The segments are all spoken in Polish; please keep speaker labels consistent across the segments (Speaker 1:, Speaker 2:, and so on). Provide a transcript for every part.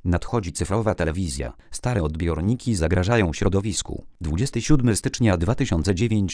Speaker 1: Nadchodzi cyfrowa telewizja. Stare odbiorniki zagrażają środowisku. 27 stycznia 2009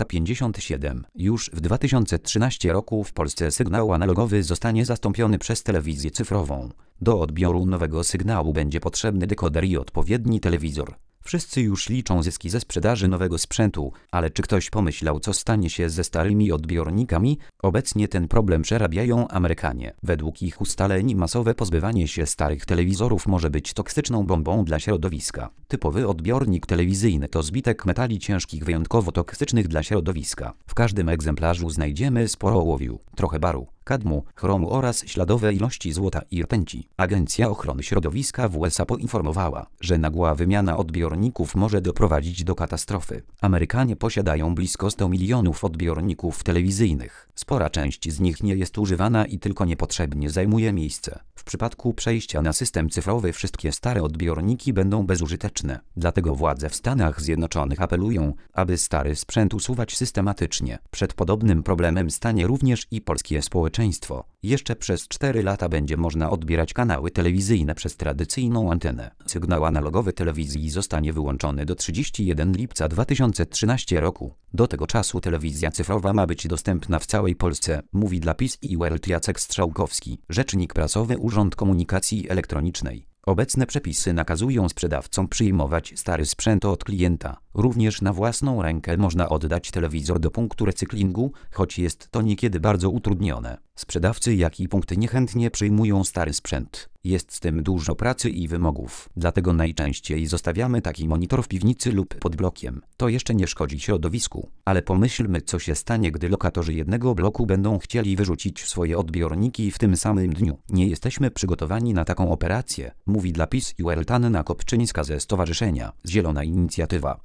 Speaker 1: 17:57. Już w 2013 roku w Polsce sygnał analogowy zostanie zastąpiony przez telewizję cyfrową. Do odbioru nowego sygnału będzie potrzebny dekoder i odpowiedni telewizor. Wszyscy już liczą zyski ze sprzedaży nowego sprzętu, ale czy ktoś pomyślał, co stanie się ze starymi odbiornikami? Obecnie ten problem przerabiają Amerykanie. Według ich ustaleń masowe pozbywanie się starych telewizorów może być toksyczną bombą dla środowiska. Typowy odbiornik telewizyjny to zbitek metali ciężkich wyjątkowo toksycznych dla środowiska. W każdym egzemplarzu znajdziemy sporo ołowiu, trochę baru, kadmu, chromu oraz śladowe ilości złota i rtęci. Agencja Ochrony Środowiska w USA poinformowała, że nagła wymiana odbiorników może doprowadzić do katastrofy. Amerykanie posiadają blisko 100 milionów odbiorników telewizyjnych. Spora część z nich nie jest używana i tylko niepotrzebnie zajmuje miejsce. W przypadku przejścia na system cyfrowy wszystkie stare odbiorniki będą bezużyteczne. Dlatego władze w Stanach Zjednoczonych apelują, aby stary sprzęt usuwać systematycznie. Przed podobnym problemem stanie również i polskie społeczeństwo. Jeszcze przez 4 lata będzie można odbierać kanały telewizyjne przez tradycyjną antenę. Sygnał analogowy telewizji zostanie wyłączony do 31 lipca 2013 roku. Do tego czasu telewizja cyfrowa ma być dostępna w całej Polsce, mówi dla PiS i World Jacek Strzałkowski, rzecznik prasowy Urząd Komunikacji Elektronicznej. Obecne przepisy nakazują sprzedawcom przyjmować stary sprzęt od klienta. Również na własną rękę można oddać telewizor do punktu recyklingu, choć jest to niekiedy bardzo utrudnione. Sprzedawcy, jak i punkty niechętnie przyjmują stary sprzęt. Jest z tym dużo pracy i wymogów. Dlatego najczęściej zostawiamy taki monitor w piwnicy lub pod blokiem. To jeszcze nie szkodzi środowisku. Ale pomyślmy, co się stanie, gdy lokatorzy jednego bloku będą chcieli wyrzucić swoje odbiorniki w tym samym dniu. Nie jesteśmy przygotowani na taką operację, mówi dla PiS i World Anna Kopczyńska ze Stowarzyszenia Zielona Inicjatywa.